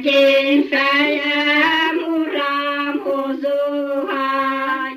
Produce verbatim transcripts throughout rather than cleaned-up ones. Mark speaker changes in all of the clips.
Speaker 1: Szegény fejem, uram, hozóhágy,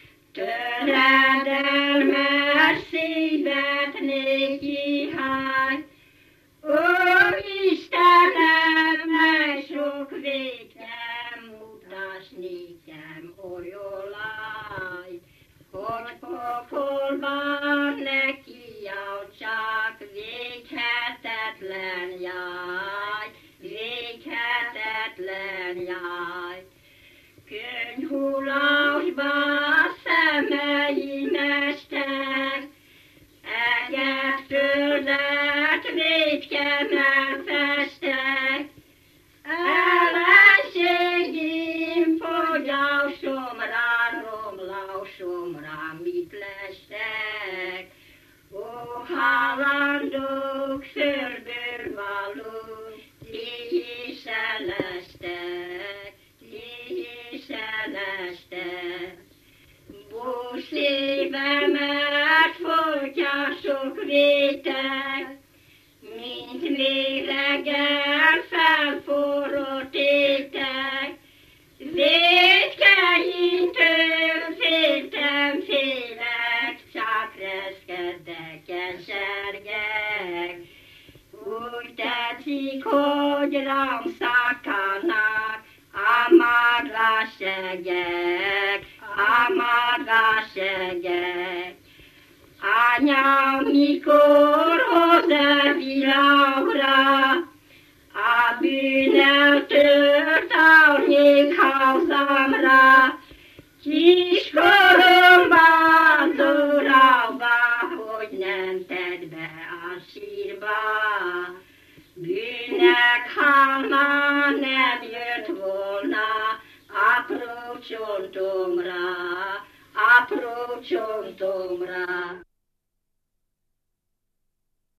Speaker 1: töredelmes szívet néki hágy. Ó, Istenem, mely sok végem, mutas nékem olyolaj, hogy pokolban neki csak véghetetlen jaj, véghetetlen jaj. Könyhullásba szemei mestek, eget földet vétkemmel festek. Ellenségim fogyásomra, romlásomra mit lestek? Ó, halandók, földből valók, ti is elestek, ti is elestek. Bó szívemet folytja sok réteg, mint méreggel felforrott éteg. Vétkeintől féltem, félek, csak reszkedek, kesergek. Úgy tetszik, hogy rám szakanak a magasegek, a magasegek. Anya, mikor hoz a világra, a bűnnel tört árnyék házamra, kiskoromban zoralva, hogy nem tedd be a sírba. Bűnnek hála nem jött volna apró csontomra, apró csontomra.